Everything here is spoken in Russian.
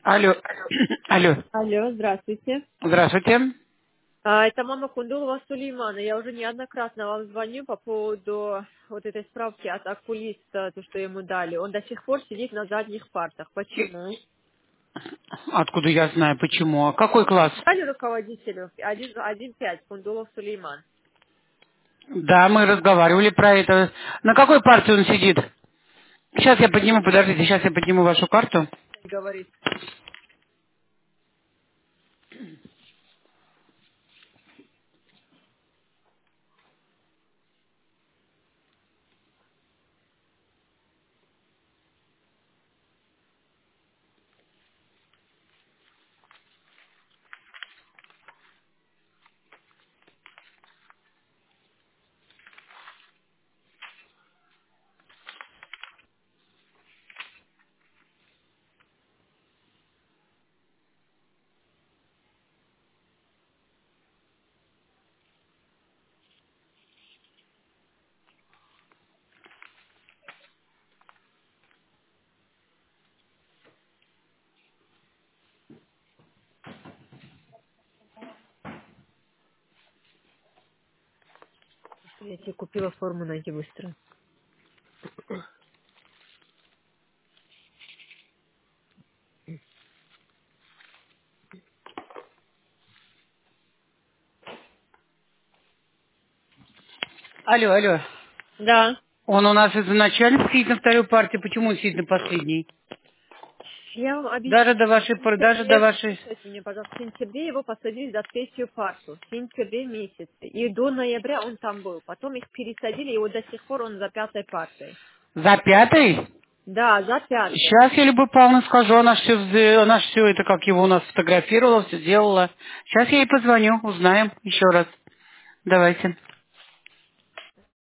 Алло. Алло. Алло, здравствуйте. Здравствуйте. Это мама Кундулова Сулеймана. Я уже неоднократно вам звоню по поводу вот этой справки от окулиста, то, что ему дали. Он до сих пор сидит на задних партах. Почему? Откуда я знаю, почему? А какой класс? Дали руководителю 1.5 Кундулов Сулейман. Да, мы разговаривали про это. На какой партии он сидит? Сейчас я подниму, подождите, сейчас я подниму вашу карту. Говорит. Я тебе купила форму, найди быстро. Алло, алло. Да. Он у нас изначально сидит на второй партии, почему он сидит на последней? Я вам Даже объясню. до вашей, В даже до сентябре, вашей... слушайте меня, пожалуйста, в сентябре его посадили за третью парту. В сентябре месяце. И до ноября он там был. Потом их пересадили, и вот до сих пор он за пятой партой. За пятой? Да, за пятой. Сейчас я Любовь Павловна скажу, она ж все это, как его у нас сфотографировала, все делала. Сейчас я ей позвоню, узнаем еще раз. Давайте.